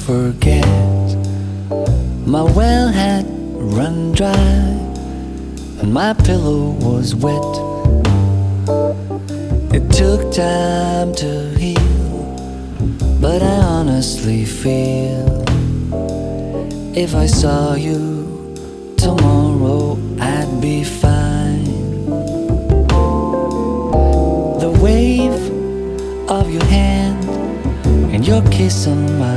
forget. My well had run dry and my pillow was wet. It took time to heal, but I honestly feel if I saw you tomorrow I'd be fine. The wave of your hand and your kiss on my